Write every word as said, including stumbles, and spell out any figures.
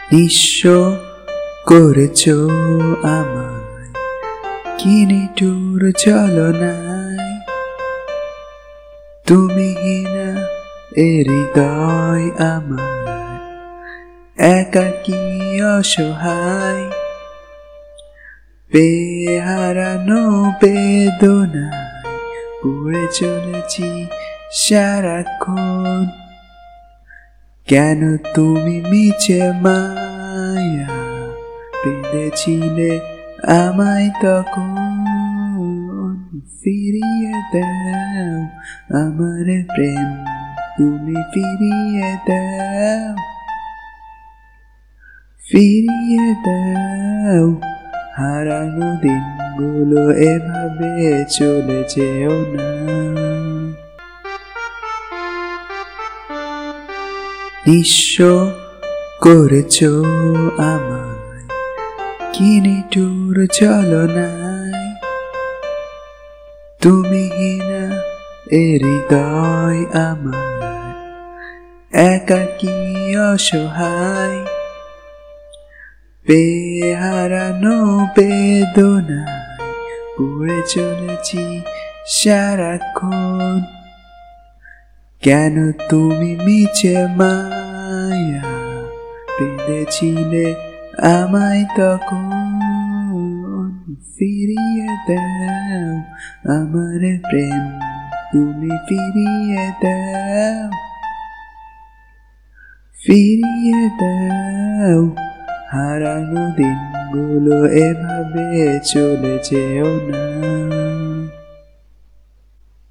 নিঃস্ব করেছ আমায় কি নিঠুর ছলনায়, তুমি না এ হৃদয় আমার একাকী অসহায়, পেয়ে হারানো বেদনায় পড়ে চলেছি সারাক্ষণ। কেন তুমি মিছে মায়া বেঁধেছিলে আমায় তখন, ফিরিয়ে দাও আমার প্রেম, তুমি ফিরিয়ে দাও, ফিরিয়ে দাও হারানো দিনগুলো, এভাবে চলে যেও না। নিঃস্ব করেছ আমায় কি নিঠুর ছলনায়, তুমি না এ হৃদয় আমার একাকী অসহায়, পেয়ে হারানো বেদনায় পড়ে চলেছি সারাক্ষণ। কেন তুমি মিছে মায়া বেঁধেছিলে আমায় তখন, ফিরিয়ে দাও আমার প্রেম, তুমি ফিরিয়ে দাও, ফিরিয়ে দাও হারানো দিনগুলো, এভাবে চলে যেও না।